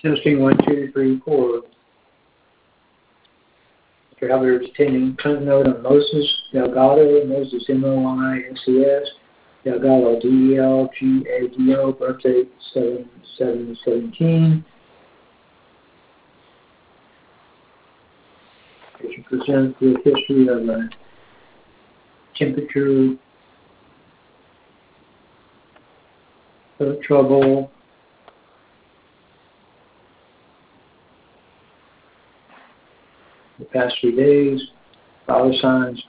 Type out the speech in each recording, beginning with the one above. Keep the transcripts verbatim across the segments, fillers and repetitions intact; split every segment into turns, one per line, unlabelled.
Testing one, two, three, four. Mister Albert attending Clinton note on Moses Delgado, Moses M O I S E S, Delgado D E L G A D O, birthday seven seven seventeen. Patient presents with history of a temperature, throat trouble, the past three days, vital signs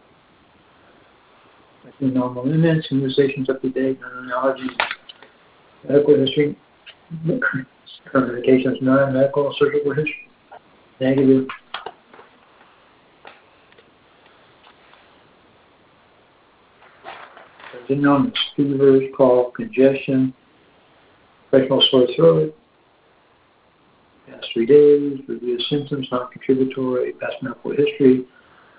within normal limits, immunizations up to date, none allergies, medical history, current medications, none, medical surgical history, negative. There's illness, fevers, cough, congestion, professional sore throat, past three days, review symptoms, non-contributory, past medical history,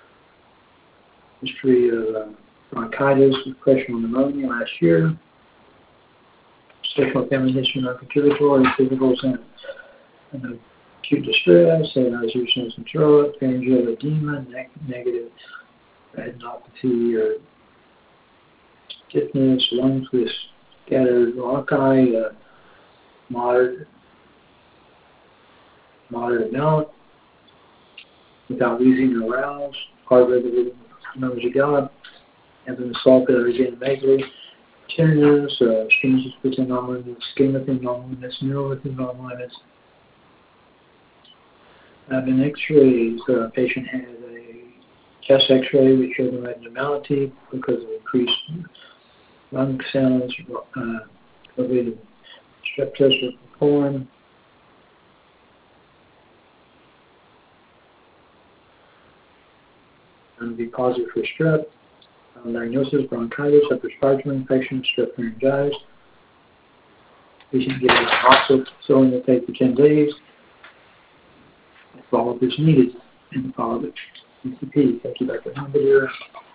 history of uh, bronchitis, professional pneumonia last year, sexual family history, non-contributory, physicals and, and acute distress, anesthesia and throat, pharyngeal edema, ne- negative retinopathy or stiffness, lungs with scattered bronchi, uh, moderate, moderate amount, without wheezing or rouse, heart rate of members of God, having assault that again vaguely, tenderness, uh, changes within normal limits, skin within normal limits, nerve within normal limits. Uh, in X-rays, the uh, patient had a chest X-ray which showed an abnormality because of increased lung sounds, uh, COVID strep tests were performed. And be positive for strep. Um, diagnosis, bronchitis, upper respiratory infection, strep laryngitis. Patient getting hospital facility to take for ten days. Follow-up is needed and follow-up E C P. Thank you, Doctor Humberdeer.